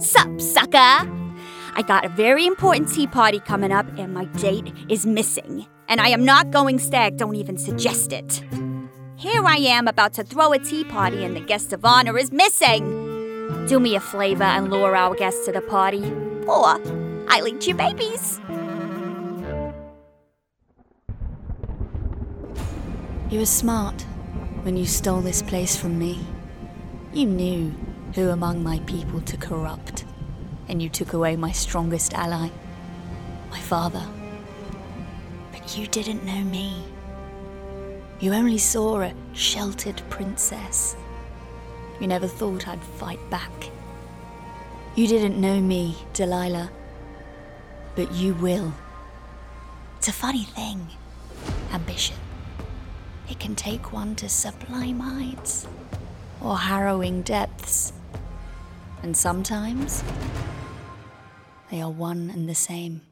Sup, sucker? I got a very important tea party coming up, and my date is missing. And I am not going stag, don't even suggest it. Here I am about to throw a tea party, and the guest of honor is missing. Do me a favor and lure our guests to the party, or I'll eat your babies. You were smart when you stole this place from me. You knew who among my people to corrupt, and you took away my strongest ally, my father. But you didn't know me. You only saw a sheltered princess. You never thought I'd fight back. You didn't know me, Delilah, but you will. It's a funny thing, ambition. It can take one to sublime heights or harrowing depths. And sometimes they are one and the same.